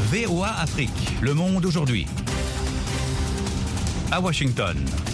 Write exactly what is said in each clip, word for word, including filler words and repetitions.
V O A Afrique, Le Monde aujourd'hui. À Washington.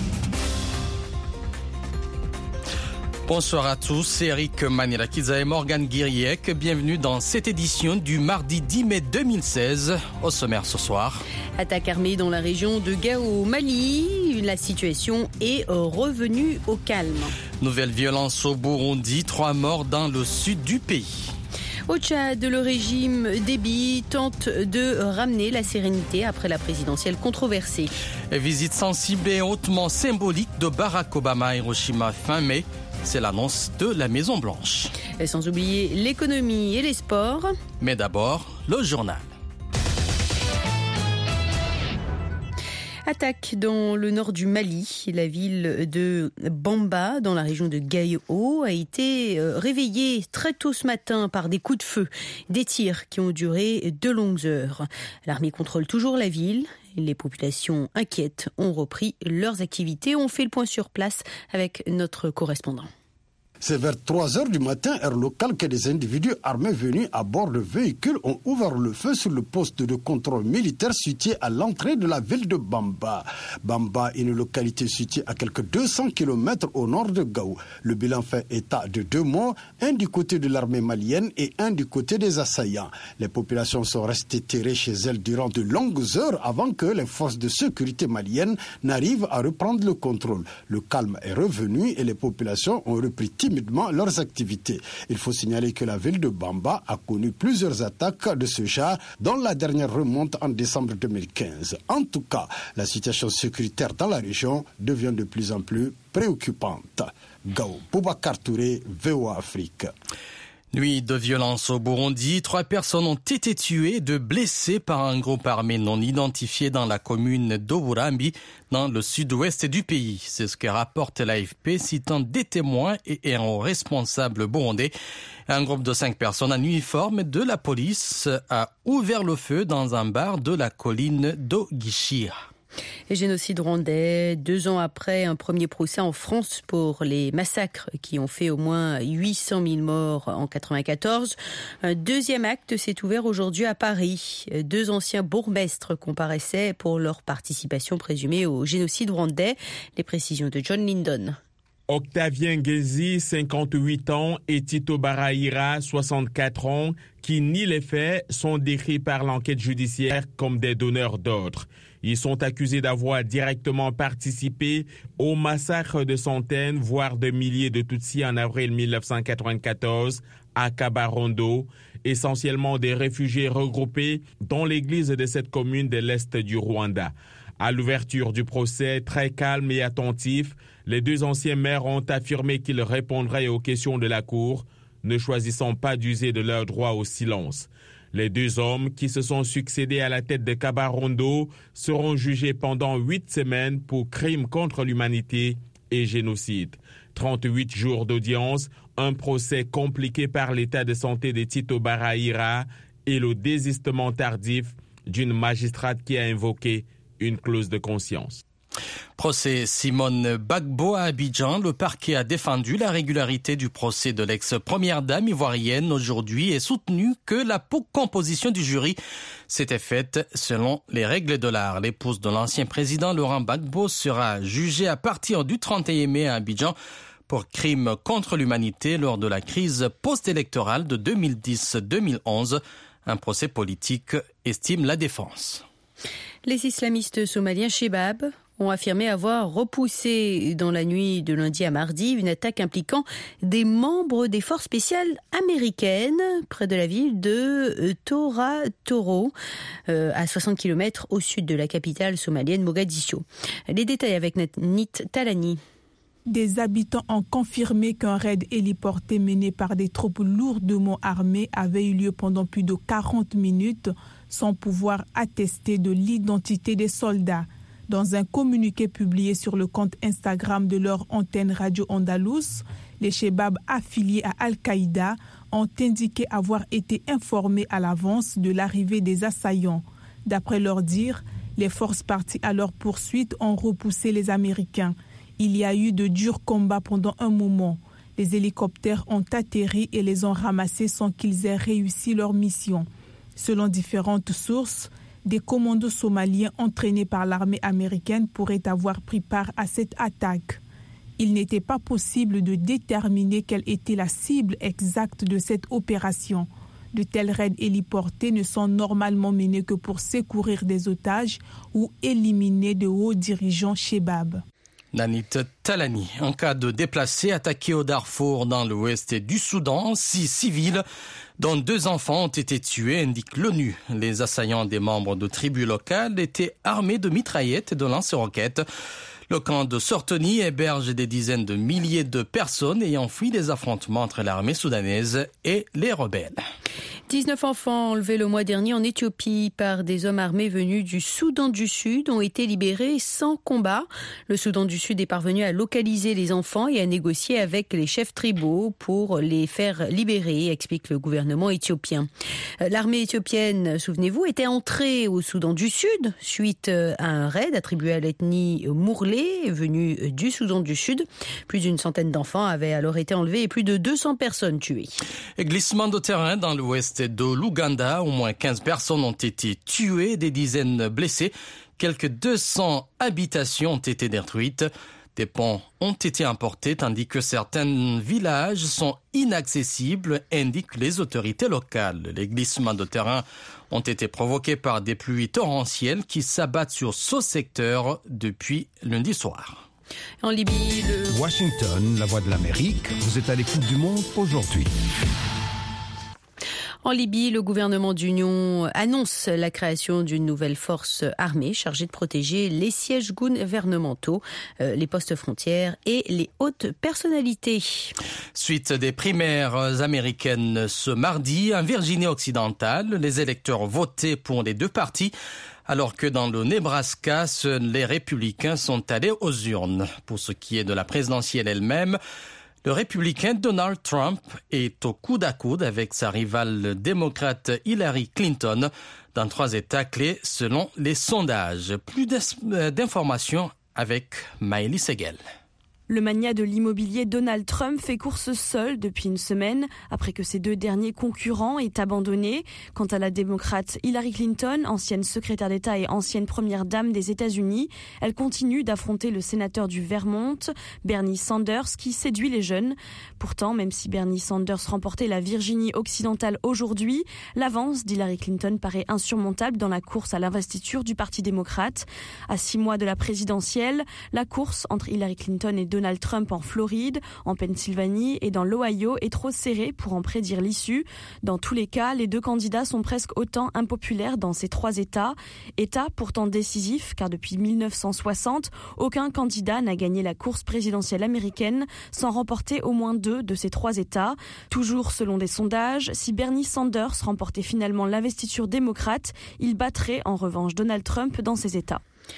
Bonsoir à tous, c'est Eric Manirakiza et Morgan Guiriec. Bienvenue dans cette édition du mardi dix mai deux mille seize. Au sommaire ce soir. Attaque armée dans la région de Gao au Mali. La situation est revenue au calme. Nouvelle violence au Burundi, trois morts dans le sud du pays. Au Tchad, le régime Déby tente de ramener la sérénité après la présidentielle controversée. Visite sensible et hautement symbolique de Barack Obama à Hiroshima fin mai. C'est l'annonce de la Maison-Blanche. Et sans oublier l'économie et les sports. Mais d'abord, le journal. Attaque dans le nord du Mali. La ville de Bamba, dans la région de Gao, a été réveillée très tôt ce matin par des coups de feu. Des tirs qui ont duré de longues heures. L'armée contrôle toujours la ville. Les populations inquiètes ont repris leurs activités. On fait le point sur place avec notre correspondant. C'est vers trois heures du matin, heure locale, que des individus armés venus à bord de véhicules ont ouvert le feu sur le poste de contrôle militaire situé à l'entrée de la ville de Bamba. Bamba, une localité située à quelques deux cents kilomètres au nord de Gao. Le bilan fait état de deux morts, un du côté de l'armée malienne et un du côté des assaillants. Les populations sont restées terrées chez elles durant de longues heures avant que les forces de sécurité maliennes n'arrivent à reprendre le contrôle. Le calme est revenu et les populations ont repris timidement leurs activités. Il faut signaler que la ville de Bamba a connu plusieurs attaques de ce genre, dont la dernière remonte en décembre deux mille quinze. En tout cas, la situation sécuritaire dans la région devient de plus en plus préoccupante. Gao, Boubacar Touré, V O A Afrique. Nuit de violence au Burundi, trois personnes ont été tuées, deux blessées par un groupe armé non identifié dans la commune d'Oburambi, dans le sud-ouest du pays. C'est ce que rapporte l'A F P, citant des témoins et un responsable burundais. Un groupe de cinq personnes en uniforme de la police a ouvert le feu dans un bar de la colline d'Ogishira. Et génocide rwandais, deux ans après un premier procès en France pour les massacres qui ont fait au moins huit cent mille morts en quatre-vingt-quatorze. Un deuxième acte s'est ouvert aujourd'hui à Paris. Deux anciens bourgmestres comparaissaient pour leur participation présumée au génocide rwandais. Les précisions de John Lindon. Octavien Ngezi, cinquante-huit ans, et Tito Barahira, soixante-quatre ans, qui nient les faits, sont décrits par l'enquête judiciaire comme des donneurs d'ordre. Ils sont accusés d'avoir directement participé au massacre de centaines, voire de milliers de Tutsis en avril mille neuf cent quatre-vingt-quatorze à Kabarondo, essentiellement des réfugiés regroupés dans l'église de cette commune de l'Est du Rwanda. À l'ouverture du procès, très calme et attentif, les deux anciens maires ont affirmé qu'ils répondraient aux questions de la Cour, ne choisissant pas d'user de leur droit au silence. Les deux hommes qui se sont succédés à la tête de Kabarondo seront jugés pendant huit semaines pour crimes contre l'humanité et génocide. trente-huit jours d'audience, un procès compliqué par l'état de santé de Tito Barahira et le désistement tardif d'une magistrate qui a invoqué une clause de conscience. Procès Simone Gbagbo à Abidjan. Le parquet a défendu la régularité du procès de l'ex-première dame ivoirienne aujourd'hui et soutenu que la composition du jury s'était faite selon les règles de l'art. L'épouse de l'ancien président Laurent Gbagbo sera jugée à partir du trente et un mai à Abidjan pour crimes contre l'humanité lors de la crise post-électorale de deux mille dix deux mille onze. Un procès politique, estime la défense. Les islamistes somaliens Shebab ont affirmé avoir repoussé dans la nuit de lundi à mardi une attaque impliquant des membres des forces spéciales américaines près de la ville de Tora Toro, euh, à soixante kilomètres au sud de la capitale somalienne Mogadiscio. Les détails avec Nit Talani. Des habitants ont confirmé qu'un raid héliporté mené par des troupes lourdement armées avait eu lieu pendant plus de quarante minutes sans pouvoir attester de l'identité des soldats. Dans un communiqué publié sur le compte Instagram de leur antenne Radio Andalous, les Shebab affiliés à Al-Qaïda ont indiqué avoir été informés à l'avance de l'arrivée des assaillants. D'après leur dire, les forces parties à leur poursuite ont repoussé les Américains. Il y a eu de durs combats pendant un moment. Les hélicoptères ont atterri et les ont ramassés sans qu'ils aient réussi leur mission. Selon différentes sources, des commandos somaliens entraînés par l'armée américaine pourraient avoir pris part à cette attaque. Il n'était pas possible de déterminer quelle était la cible exacte de cette opération. De tels raids héliportés ne sont normalement menés que pour secourir des otages ou éliminer de hauts dirigeants Shebab. Nanit Talani, en cas de déplacés attaqués au Darfour dans l'ouest du Soudan, six civils dont deux enfants ont été tués, indique l'ONU. Les assaillants des membres de tribus locales étaient armés de mitraillettes et de lance-roquettes. Le camp de Sortoni héberge des dizaines de milliers de personnes ayant fui des affrontements entre l'armée soudanaise et les rebelles. dix-neuf enfants enlevés le mois dernier en Éthiopie par des hommes armés venus du Soudan du Sud ont été libérés sans combat. Le Soudan du Sud est parvenu à localiser les enfants et à négocier avec les chefs tribaux pour les faire libérer, explique le gouvernement éthiopien. L'armée éthiopienne, souvenez-vous, était entrée au Soudan du Sud suite à un raid attribué à l'ethnie Mourlé, venue du Soudan du Sud. Plus d'une centaine d'enfants avaient alors été enlevés et plus de deux cents personnes tuées. Et glissement de terrain dans l'ouest de l'Ouganda, au moins quinze personnes ont été tuées, des dizaines blessées. Quelques deux cents habitations ont été détruites. Des ponts ont été emportés tandis que certains villages sont inaccessibles, indiquent les autorités locales. Les glissements de terrain ont été provoqués par des pluies torrentielles qui s'abattent sur ce secteur depuis lundi soir. En Libye, le... Washington, la voix de l'Amérique, vous êtes à l'écoute du monde aujourd'hui. En Libye, le gouvernement d'union annonce la création d'une nouvelle force armée chargée de protéger les sièges gouvernementaux, euh, les postes frontières et les hautes personnalités. Suite des primaires américaines ce mardi, en Virginie-Occidentale, les électeurs votaient pour les deux partis, alors que dans le Nebraska, seuls les républicains sont allés aux urnes. Pour ce qui est de la présidentielle elle-même, le républicain Donald Trump est au coude à coude avec sa rivale démocrate Hillary Clinton dans trois États clés selon les sondages. Plus d'informations avec Maëlys Seguel. Le magnat de l'immobilier Donald Trump fait course seul depuis une semaine après que ses deux derniers concurrents aient abandonné. Quant à la démocrate Hillary Clinton, ancienne secrétaire d'État et ancienne première dame des États-Unis, elle continue d'affronter le sénateur du Vermont, Bernie Sanders, qui séduit les jeunes. Pourtant, même si Bernie Sanders remportait la Virginie occidentale aujourd'hui, l'avance d'Hillary Clinton paraît insurmontable dans la course à l'investiture du Parti démocrate. À six mois de la présidentielle, la course entre Hillary Clinton et Donald Trump en Floride, en Pennsylvanie et dans l'Ohio est trop serrée pour en prédire l'issue. Dans tous les cas, les deux candidats sont presque autant impopulaires dans ces trois États. États pourtant décisifs, car depuis mille neuf cent soixante, aucun candidat n'a gagné la course présidentielle américaine sans remporter au moins deux de ces trois États. Toujours selon des sondages, si Bernie Sanders remportait finalement l'investiture démocrate, il battrait en revanche Donald Trump dans ces États.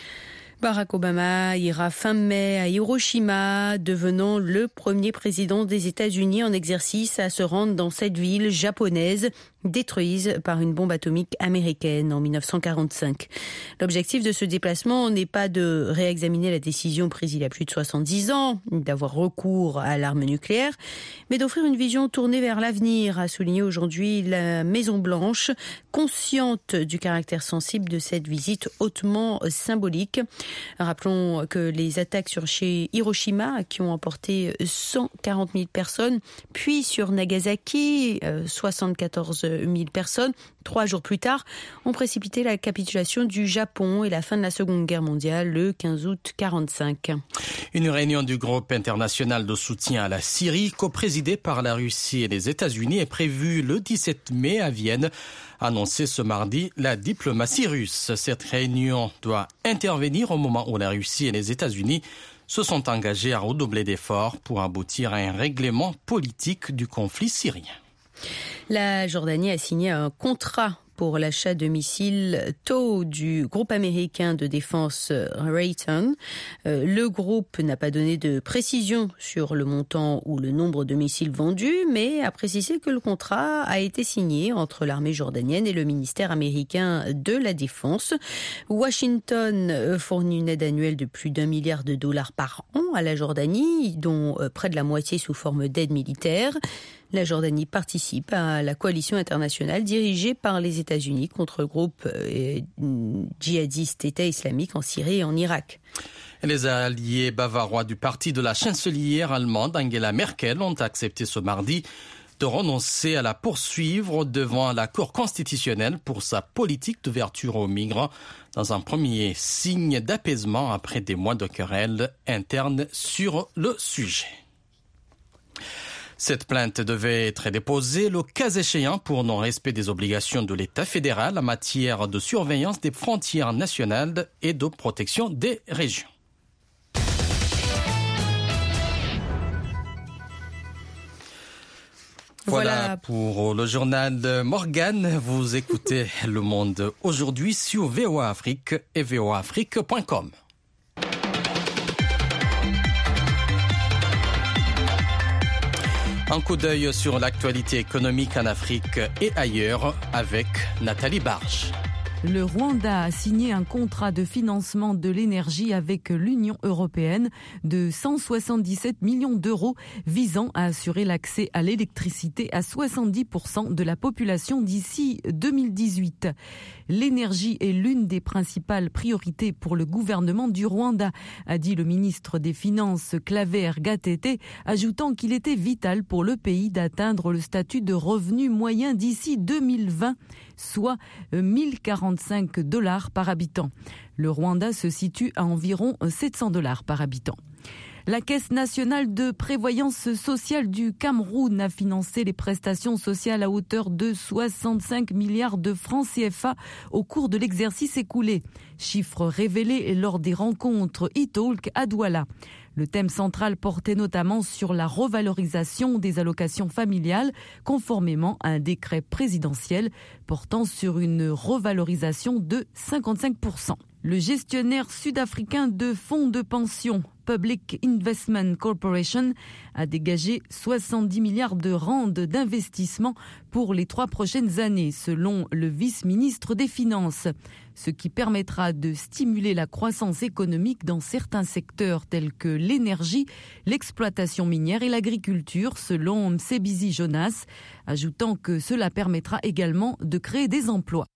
Barack Obama ira fin mai à Hiroshima, devenant le premier président des États-Unis en exercice à se rendre dans cette ville japonaise détruite par une bombe atomique américaine en dix-neuf cent quarante-cinq. L'objectif de ce déplacement n'est pas de réexaminer la décision prise il y a plus de soixante-dix ans d'avoir recours à l'arme nucléaire, mais d'offrir une vision tournée vers l'avenir, a souligné aujourd'hui la Maison-Blanche, consciente du caractère sensible de cette visite hautement symbolique. Rappelons que les attaques sur chez Hiroshima, qui ont emporté cent quarante mille personnes, puis sur Nagasaki, soixante-quatorze mille personnes, trois jours plus tard, ont précipité la capitulation du Japon et la fin de la Seconde Guerre mondiale le quinze août quarante-cinq. Une réunion du groupe international de soutien à la Syrie, coprésidée par la Russie et les États-Unis, est prévue le dix-sept mai à Vienne, annoncé ce mardi la diplomatie russe. Cette réunion doit intervenir au moment où la Russie et les États-Unis se sont engagés à redoubler d'efforts pour aboutir à un règlement politique du conflit syrien. La Jordanie a signé un contrat pour l'achat de missiles T O W du groupe américain de défense Raytheon. Euh, le groupe n'a pas donné de précision sur le montant ou le nombre de missiles vendus, mais a précisé que le contrat a été signé entre l'armée jordanienne et le ministère américain de la Défense. Washington fournit une aide annuelle de plus d'un milliard de dollars par an à la Jordanie, dont près de la moitié sous forme d'aide militaire. La Jordanie participe à la coalition internationale dirigée par les États-Unis contre le groupe djihadiste État islamique en Syrie et en Irak. Les alliés bavarois du parti de la chancelière allemande Angela Merkel ont accepté ce mardi de renoncer à la poursuivre devant la Cour constitutionnelle pour sa politique d'ouverture aux migrants, dans un premier signe d'apaisement après des mois de querelles internes sur le sujet. Cette plainte devait être déposée le cas échéant pour non-respect des obligations de l'État fédéral en matière de surveillance des frontières nationales et de protection des régions. Voilà, voilà pour le journal de Morgane. Vous écoutez Le Monde aujourd'hui sur V O A Afrique et v o a afrique point com. Un coup d'œil sur l'actualité économique en Afrique et ailleurs avec Nathalie Barge. Le Rwanda a signé un contrat de financement de l'énergie avec l'Union européenne de cent soixante-dix-sept millions d'euros visant à assurer l'accès à l'électricité à soixante-dix pour cent de la population d'ici deux mille dix-huit. L'énergie est l'une des principales priorités pour le gouvernement du Rwanda, a dit le ministre des Finances Claver Gatete, ajoutant qu'il était vital pour le pays d'atteindre le statut de revenu moyen d'ici deux mille vingt, soit mille quarante-cinq dollars par habitant. Le Rwanda se situe à environ sept cents dollars par habitant. La Caisse nationale de prévoyance sociale du Cameroun a financé les prestations sociales à hauteur de soixante-cinq milliards de francs C F A au cours de l'exercice écoulé. Chiffre révélé lors des rencontres e-talk à Douala. Le thème central portait notamment sur la revalorisation des allocations familiales, conformément à un décret présidentiel portant sur une revalorisation de cinquante-cinq pour cent. Le gestionnaire sud-africain de fonds de pension, Public Investment Corporation, a dégagé soixante-dix milliards de rands d'investissement pour les trois prochaines années, selon le vice-ministre des Finances, ce qui permettra de stimuler la croissance économique dans certains secteurs tels que l'énergie, l'exploitation minière et l'agriculture, selon Msebizi Jonas, ajoutant que cela permettra également de créer des emplois.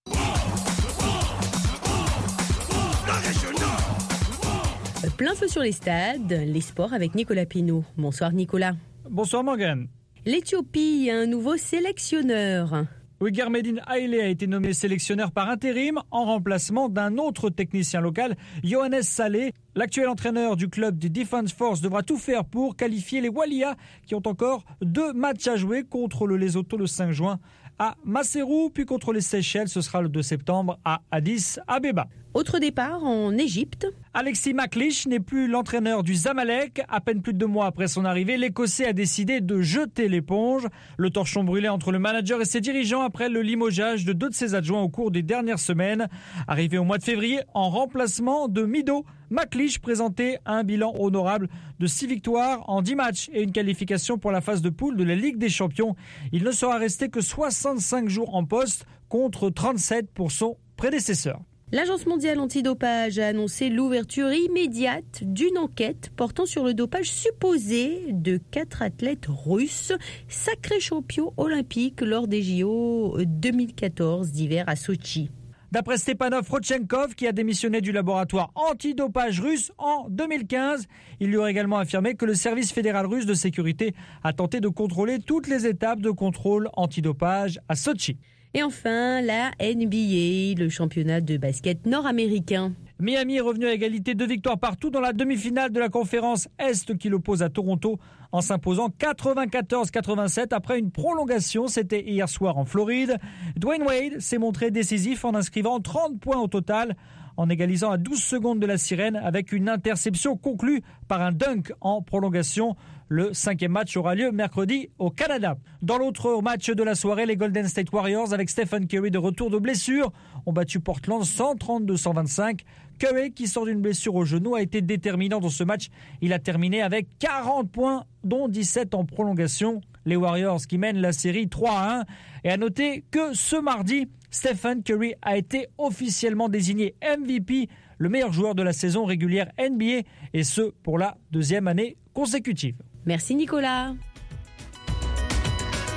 Plein feu sur les stades, les sports avec Nicolas Pinault. Bonsoir Nicolas. Bonsoir Morgane. L'Éthiopie a un nouveau sélectionneur. Oui, Germedine Haile a été nommé sélectionneur par intérim en remplacement d'un autre technicien local, Johannes Saleh. L'actuel entraîneur du club des Defense Force devra tout faire pour qualifier les Walia qui ont encore deux matchs à jouer contre le Lesotho le cinq juin à Maseru, puis contre les Seychelles, ce sera le deux septembre à Addis Abeba. Autre départ en Égypte. Alexis McLeish n'est plus l'entraîneur du Zamalek. À peine plus de deux mois après son arrivée, l'Écossais a décidé de jeter l'éponge. Le torchon brûlait entre le manager et ses dirigeants après le limogeage de deux de ses adjoints au cours des dernières semaines. Arrivé au mois de février en remplacement de Mido, McLeish présentait un bilan honorable de six victoires en dix matchs et une qualification pour la phase de poule de la Ligue des Champions. Il ne sera resté que soixante-cinq jours en poste contre trente-sept pour son prédécesseur. L'Agence mondiale antidopage a annoncé l'ouverture immédiate d'une enquête portant sur le dopage supposé de quatre athlètes russes, sacrés champions olympiques lors des J O deux mille quatorze d'hiver à Sochi. D'après Stepanov Rodchenkov, qui a démissionné du laboratoire antidopage russe en deux mille quinze, il lui aurait également affirmé que le service fédéral russe de sécurité a tenté de contrôler toutes les étapes de contrôle antidopage à Sochi. Et enfin, la N B A, le championnat de basket nord-américain. Miami est revenu à égalité, deux victoires partout dans la demi-finale de la conférence Est qui l'oppose à Toronto en s'imposant quatre-vingt-quatorze à quatre-vingt-sept après une prolongation. C'était hier soir en Floride. Dwayne Wade s'est montré décisif en inscrivant trente points au total, en égalisant à douze secondes de la sirène avec une interception conclue par un dunk en prolongation. Le cinquième match aura lieu mercredi au Canada. Dans l'autre match de la soirée, les Golden State Warriors, avec Stephen Curry de retour de blessure, ont battu Portland cent trente-deux à cent vingt-cinq. Curry, qui sort d'une blessure au genou, a été déterminant dans ce match. Il a terminé avec quarante points, dont dix-sept en prolongation. Les Warriors qui mènent la série trois à un. Et à noter que ce mardi, Stephen Curry a été officiellement désigné M V P, le meilleur joueur de la saison régulière N B A, et ce pour la deuxième année consécutive. Merci Nicolas.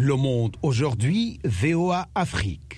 Le Monde aujourd'hui, V O A Afrique.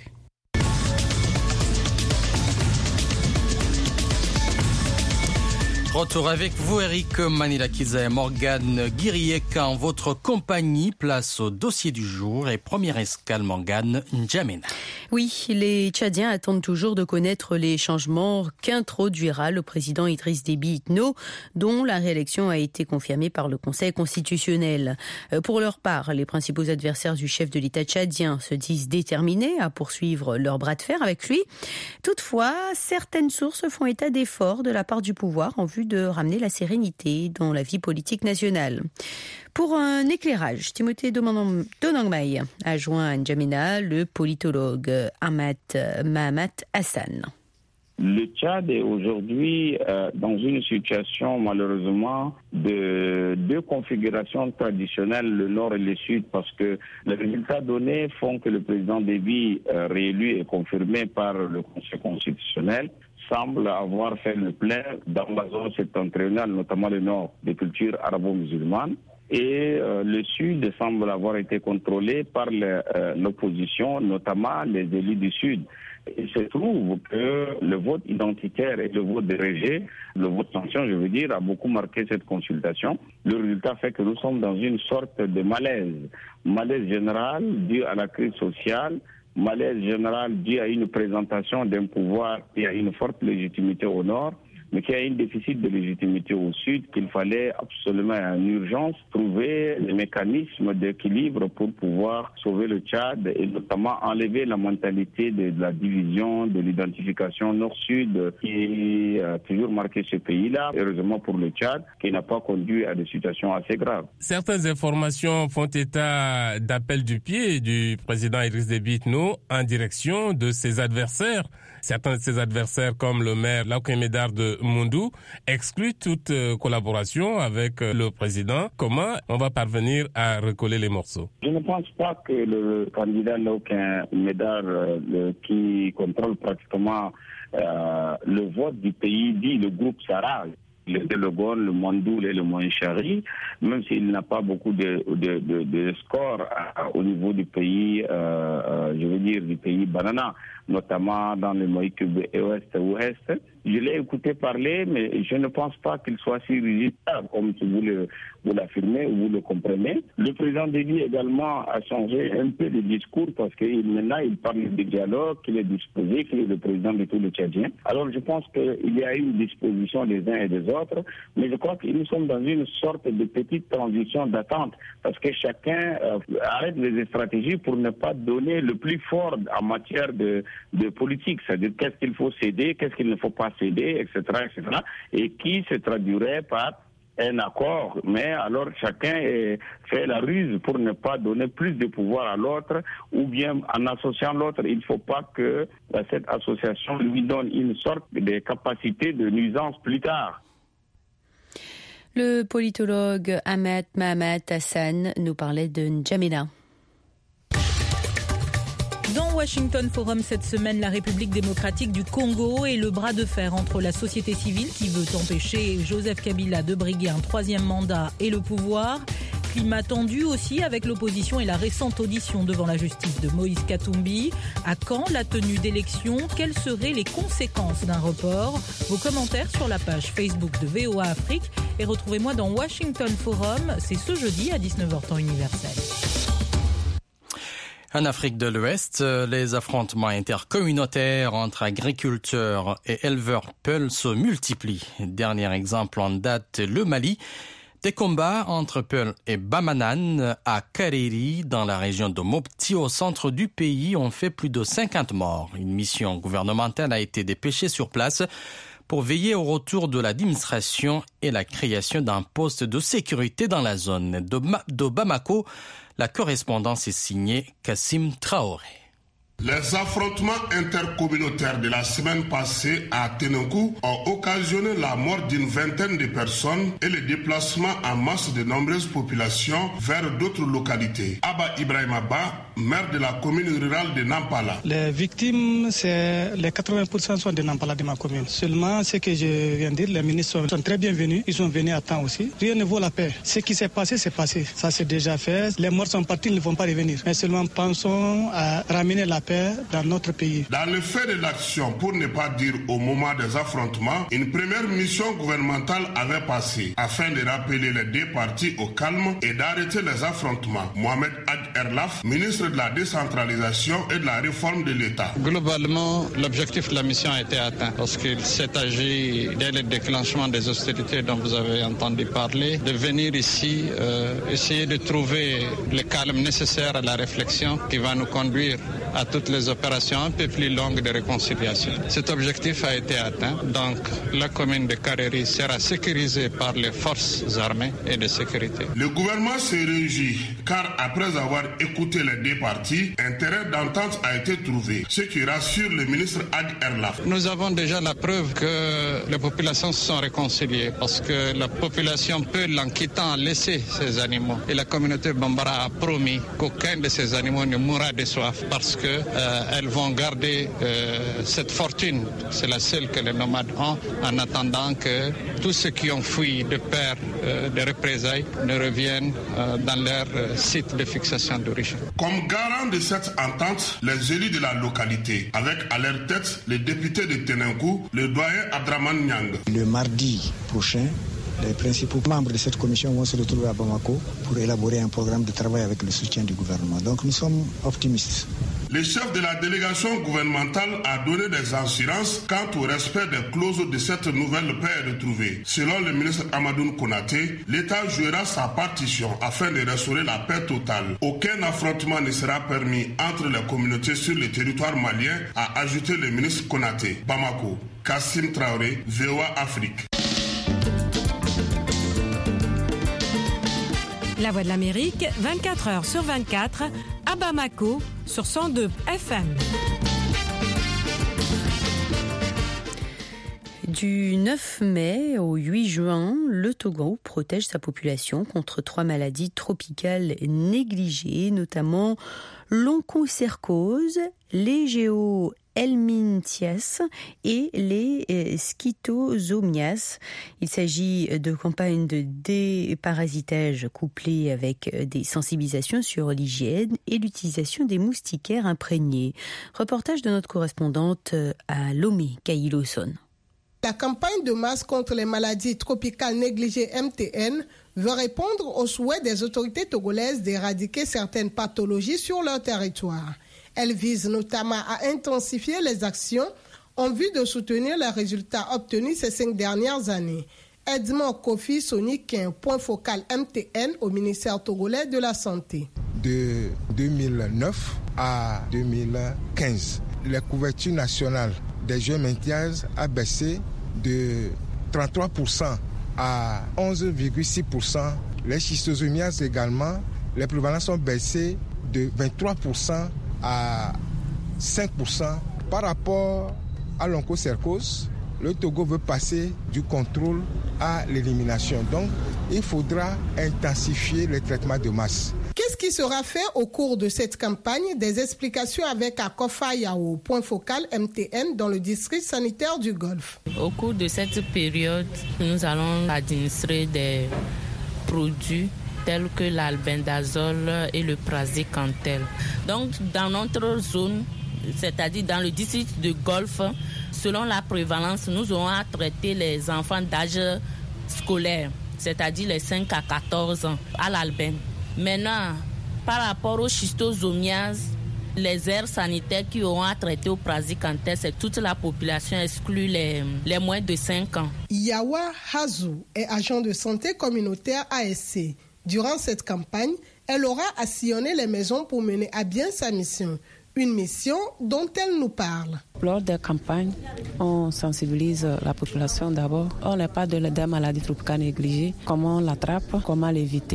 Retour avec vous, Eric Manilakiza et Morgane Guiriek en votre compagnie. Place au dossier du jour et première escale, Morgane, N'Djamena. Oui, les Tchadiens attendent toujours de connaître les changements qu'introduira le président Idriss Déby Itno, dont la réélection a été confirmée par le Conseil constitutionnel. Pour leur part, les principaux adversaires du chef de l'État tchadien se disent déterminés à poursuivre leur bras de fer avec lui. Toutefois, certaines sources font état d'efforts de la part du pouvoir en vue de ramener la sérénité dans la vie politique nationale. Pour un éclairage, Timothée Donangmai a joint à N'Djamena le politologue Ahmad Mahamat Hassan. Le Tchad est aujourd'hui euh, dans une situation malheureusement de deux configurations traditionnelles, le nord et le sud, parce que les résultats donnés font que le président Déby, euh, réélu et confirmé par le Conseil constitutionnel, semble avoir fait le plein dans la zone septentrionale, notamment le nord, des cultures arabo-musulmanes. Et euh, le sud semble avoir été contrôlé par le, euh, l'opposition, notamment les élus du sud. Il se trouve que le vote identitaire et le vote de rejet, le vote sanction, je veux dire, a beaucoup marqué cette consultation. Le résultat fait que nous sommes dans une sorte de malaise. Malaise général dû à la crise sociale, malaise général dû à une présentation d'un pouvoir qui a une forte légitimité au nord, mais qui a un déficit de légitimité au sud, qu'il fallait absolument en urgence trouver les mécanismes d'équilibre pour pouvoir sauver le Tchad et notamment enlever la mentalité de, de la division, de l'identification nord-sud qui a toujours marqué ce pays-là, heureusement pour le Tchad, qui n'a pas conduit à des situations assez graves. Certaines informations font état d'appel du pied du président Idriss Déby Itno en direction de ses adversaires. Certains de ses adversaires, comme le maire Laouké Médard de Moundou, excluent toute collaboration avec le président. Comment on va parvenir à recoller les morceaux? Je ne pense pas que le candidat Laouké Médard, euh, qui contrôle pratiquement euh, le vote du pays, dit le groupe Sarah, le Delegon, le Mandoul et le Moinchari, même s'il n'a pas beaucoup de, de, de, de scores à, au niveau du pays, euh, euh, je veux dire du pays Banana, notamment dans le Moïkube ouest-ouest. Je l'ai écouté parler, mais je ne pense pas qu'il soit si rigide comme vous, le, vous l'affirmez ou vous le comprenez. Le président Déby également a changé un peu de discours parce que maintenant il parle de dialogue, qu'il est disposé, qu'il est le président de tous les Tchadiens. Alors je pense qu'il y a une disposition des uns et des autres, mais je crois que nous sommes dans une sorte de petite transition d'attente parce que chacun euh, arrête les stratégies pour ne pas donner le plus fort en matière de, de politique, c'est-à-dire qu'est-ce qu'il faut céder, qu'est-ce qu'il ne faut pas céder, et cetera, et cetera, et qui se traduirait par un accord, mais alors chacun est, fait la ruse pour ne pas donner plus de pouvoir à l'autre, ou bien en associant l'autre, il ne faut pas que euh, cette association lui donne une sorte de capacité de nuisance plus tard. Le politologue Ahmad Mahamat Hassan nous parlait de N'Djamena. Dans Washington Forum cette semaine, la République démocratique du Congo et le bras de fer entre la société civile qui veut empêcher Joseph Kabila de briguer un troisième mandat et le pouvoir. Climat tendu aussi avec l'opposition et la récente audition devant la justice de Moïse Katumbi. À quand la tenue d'élections? Quelles seraient les conséquences d'un report? Vos commentaires sur la page Facebook de V O A Afrique et retrouvez-moi dans Washington Forum, c'est ce jeudi à dix-neuf heures temps universel. En Afrique de l'Ouest, les affrontements intercommunautaires entre agriculteurs et éleveurs Peul se multiplient. Dernier exemple en date, le Mali. Des combats entre Peul et Bamanan à Kariri, dans la région de Mopti, au centre du pays, ont fait plus de cinquante morts. Une mission gouvernementale a été dépêchée sur place pour veiller au retour de l'administration et la création d'un poste de sécurité dans la zone. De, Ma- de Bamako, la correspondance est signée Kassim Traoré. Les affrontements intercommunautaires de la semaine passée à Tenenkou ont occasionné la mort d'une vingtaine de personnes et le déplacement en masse de nombreuses populations vers d'autres localités. Abba Ibrahim Abba, maire de la commune rurale de Nampala. Les victimes, c'est les quatre-vingts pour cent sont de Nampala, de ma commune. Seulement, ce que je viens de dire, les ministres sont très bienvenus. Ils sont venus à temps aussi. Rien ne vaut la paix. Ce qui s'est passé, c'est passé. Ça, c'est déjà fait. Les morts sont partis, ils ne vont pas revenir. Mais seulement pensons à ramener la paix dans notre pays. Dans le fait de l'action, pour ne pas dire au moment des affrontements, une première mission gouvernementale avait passé afin de rappeler les deux parties au calme et d'arrêter les affrontements. Mohamed Ag Erlaf, ministre de la décentralisation et de la réforme de l'État. Globalement, l'objectif de la mission a été atteint parce qu'il s'est agi, dès le déclenchement des hostilités dont vous avez entendu parler, de venir ici euh, essayer de trouver le calme nécessaire à la réflexion qui va nous conduire à toutes les opérations un peu plus longues de réconciliation. Cet objectif a été atteint, donc la commune de Kareri sera sécurisée par les forces armées et de sécurité. Le gouvernement se réjouit car après avoir écouté les deux parties, un terrain d'entente a été trouvé, ce qui rassure le ministre Ag Erlaf. Nous avons déjà la preuve que les populations se sont réconciliées parce que la population peut, en quittant, laisser ces animaux. Et la communauté Bambara a promis qu'aucun de ces animaux ne mourra de soif parce que euh, elles vont garder euh, cette fortune. C'est la seule que les nomades ont en attendant que tous ceux qui ont fui de peur euh, de représailles ne reviennent euh, dans leur euh, site de fixation d'origine. Comme garant de cette entente, les élus de la localité, avec à leur tête les députés de Tenenkou, le doyen Abdraman Nyang. Le mardi prochain, les principaux membres de cette commission vont se retrouver à Bamako pour élaborer un programme de travail avec le soutien du gouvernement. Donc nous sommes optimistes. Le chef de la délégation gouvernementale a donné des assurances quant au respect des clauses de cette nouvelle paix retrouvée. Selon le ministre Amadoun Konaté, l'État jouera sa partition afin de restaurer la paix totale. Aucun affrontement ne sera permis entre les communautés sur le territoire malien, a ajouté le ministre Konaté. Bamako, Kassim Traoré, V O A Afrique. La Voix de l'Amérique, vingt-quatre heures sur vingt-quatre, à Bamako, sur cent deux F M. Du neuf mai au huit juin, le Togo protège sa population contre trois maladies tropicales négligées, notamment l'onchocercose, l'égéo helminthias et les euh, schistosomias. Il s'agit de campagnes de déparasitage couplées avec des sensibilisations sur l'hygiène et l'utilisation des moustiquaires imprégnés. Reportage de notre correspondante à Lomé, Kaïloson. La campagne de masse contre les maladies tropicales négligées M T N veut répondre aux souhaits des autorités togolaises d'éradiquer certaines pathologies sur leur territoire. Elle vise notamment à intensifier les actions en vue de soutenir les résultats obtenus ces cinq dernières années. Edmond Kofi Sonic, un point focal M T N au ministère togolais de la Santé. De deux mille neuf à deux mille quinze, la couverture nationale des helminthias a baissé de trente-trois pour cent à onze virgule six pour cent. Les schistosomias également, les prévalences ont baissé de vingt-trois pour cent à cinq pour cent. Par rapport à l'onchocercose, le Togo veut passer du contrôle à l'élimination. Donc, il faudra intensifier les traitements de masse. Qu'est-ce qui sera fait au cours de cette campagne? Des explications avec Akofa Yao, point focal M T N dans le district sanitaire du Golfe. Au cours de cette période, nous allons administrer des produits tels que l'albendazole et le praziquantel. Donc, dans notre zone, c'est-à-dire dans le district de Golfe, selon la prévalence, nous aurons à traiter les enfants d'âge scolaire, c'est-à-dire les cinq à quatorze ans, à l'albène. Maintenant, par rapport aux schistosomias, les aires sanitaires qui auront à traiter au praziquantel, c'est toute la population exclue les, les moins de cinq ans. Yawa Hazou est agent de santé communautaire A S C. Durant cette campagne, elle aura à sillonner les maisons pour mener à bien sa mission. Une mission dont elle nous parle. Lors des campagnes, on sensibilise la population d'abord. On n'est pas de la maladie tropicale négligée. Comment on l'attrape, comment l'éviter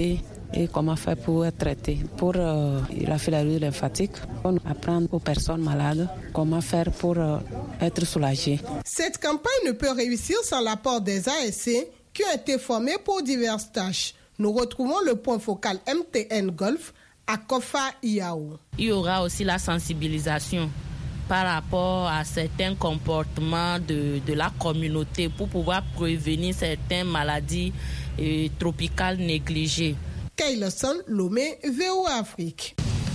et comment faire pour être traité. Pour euh, la fibrose lymphatique, on apprend aux personnes malades comment faire pour euh, être soulagées. Cette campagne ne peut réussir sans l'apport des A S C qui ont été formés pour diverses tâches. Nous retrouvons le point focal M T N Golf à Kofa Iao. Il y aura aussi la sensibilisation par rapport à certains comportements de, de la communauté pour pouvoir prévenir certaines maladies euh, tropicales négligées. Kayleson Lomé, V O A Afrique.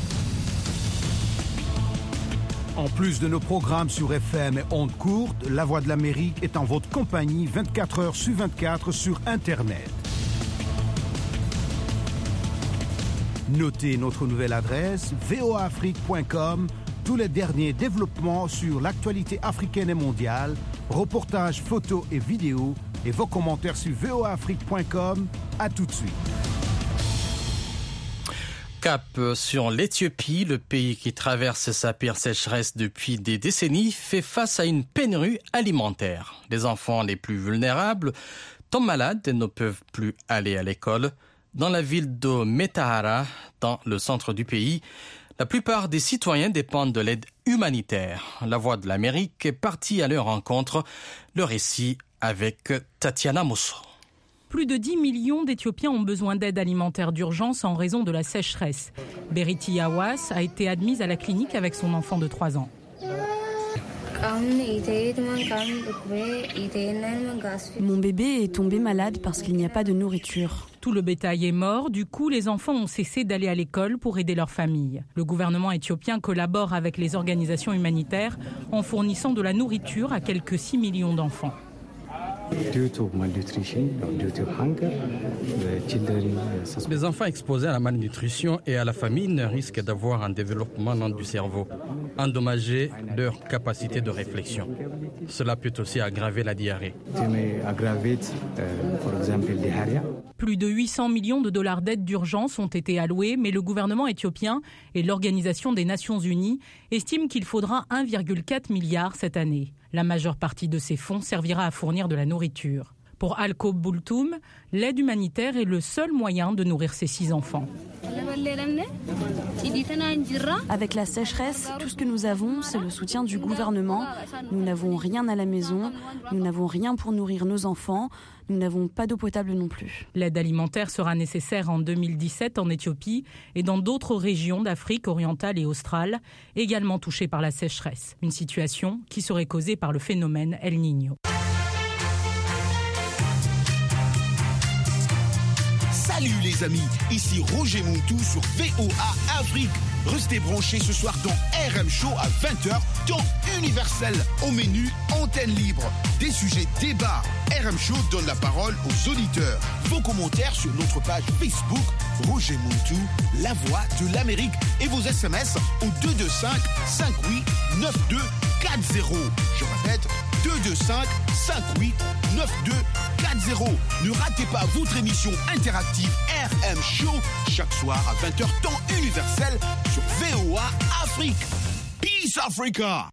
En plus de nos programmes sur F M et ondes courtes, La Voix de l'Amérique est en votre compagnie vingt-quatre heures sur vingt-quatre sur Internet. Notez notre nouvelle adresse v o a afrique point com. Tous les derniers développements sur l'actualité africaine et mondiale, reportages, photos et vidéos, et vos commentaires sur v o a afrique point com. À tout de suite. Cap sur l'Éthiopie, le pays qui traverse sa pire sécheresse depuis des décennies, fait face à une pénurie alimentaire. Les enfants les plus vulnérables tombent malades et ne peuvent plus aller à l'école. Dans la ville de Metahara, dans le centre du pays, la plupart des citoyens dépendent de l'aide humanitaire. La Voix de l'Amérique est partie à leur rencontre. Le récit avec Tatiana Mousso. Plus de dix millions d'Éthiopiens ont besoin d'aide alimentaire d'urgence en raison de la sécheresse. Beriti Yawas a été admise à la clinique avec son enfant de trois ans. Mon bébé est tombé malade parce qu'il n'y a pas de nourriture. Tout le bétail est mort, du coup les enfants ont cessé d'aller à l'école pour aider leur famille. Le gouvernement éthiopien collabore avec les organisations humanitaires en fournissant de la nourriture à quelques six millions d'enfants. Les enfants exposés à la malnutrition et à la famine risquent d'avoir un développement lent du cerveau, endommager leur capacité de réflexion. Cela peut aussi aggraver la diarrhée. Plus de huit cents millions de dollars d'aide d'urgence ont été alloués, mais le gouvernement éthiopien et l'Organisation des Nations Unies estiment qu'il faudra un virgule quatre milliard cette année. La majeure partie de ces fonds servira à fournir de la nourriture. Pour Alko Boultoum, l'aide humanitaire est le seul moyen de nourrir ses six enfants. Avec la sécheresse, tout ce que nous avons, c'est le soutien du gouvernement. Nous n'avons rien à la maison, nous n'avons rien pour nourrir nos enfants, nous n'avons pas d'eau potable non plus. L'aide alimentaire sera nécessaire en deux mille dix-sept en Éthiopie et dans d'autres régions d'Afrique orientale et australe, également touchées par la sécheresse. Une situation qui serait causée par le phénomène El Niño. Salut les amis, ici Roger Montou sur V O A Afrique. Restez branchés ce soir dans R M Show à vingt heures, temps universel. Au menu, antenne libre, des sujets débats. R M Show donne la parole aux auditeurs. Vos commentaires sur notre page Facebook, Roger Montou, la voix de l'Amérique. Et vos S M S au deux deux cinq, cinq huit, neuf deux quatre zéro. Je répète, deux deux cinq, cinq huit, neuf deux quatre zéro. Ne ratez pas votre émission interactive R M Show chaque soir à vingt heures temps universel sur V O A Afrique. Peace Africa.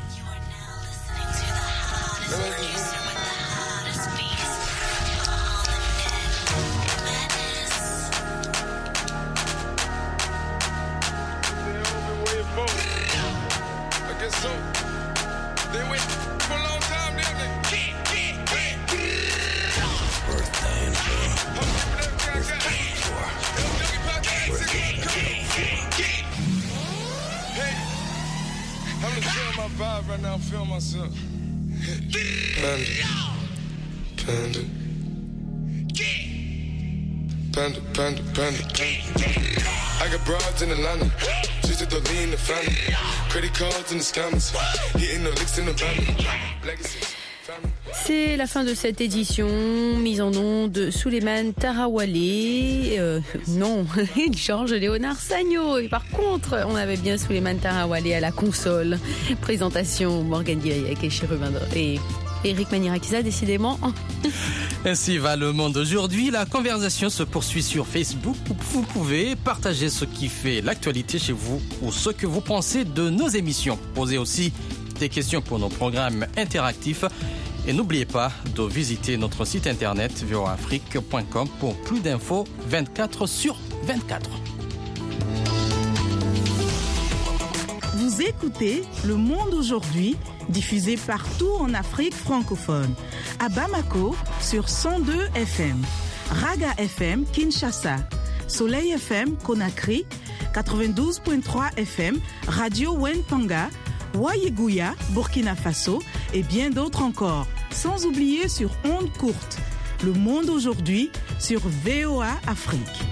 Vibe right now, I'm feeling myself. Panda. Panda. Panda, panda, panda. I got broads in Atlanta. Just to the lean the family. Credit cards in the scammers. Hitting the licks in the van. Legacy. C'est la fin de cette édition, mise en nom de Souleymane Tarawale. Euh, non, Georges Léonard Sagno. Et par contre, on avait bien Souleymane Tarawale à la console. Présentation, Morgane Guirillec et Chérubin et Eric Manirakisa, décidément. Ainsi va le monde aujourd'hui. La conversation se poursuit sur Facebook. Vous pouvez partager ce qui fait l'actualité chez vous ou ce que vous pensez de nos émissions. Posez aussi des questions pour nos programmes interactifs. Et n'oubliez pas de visiter notre site internet v o a afrique point com pour plus d'infos vingt-quatre sur vingt-quatre. Vous écoutez Le Monde aujourd'hui, diffusé partout en Afrique francophone. À Bamako, sur cent deux F M. Raga F M, Kinshasa. Soleil F M, Conakry. quatre-vingt-douze virgule trois F M, Radio Wentanga. Wayeguya, Burkina Faso. Et bien d'autres encore. Sans oublier sur ondes courtes. Le Monde aujourd'hui, sur V O A Afrique.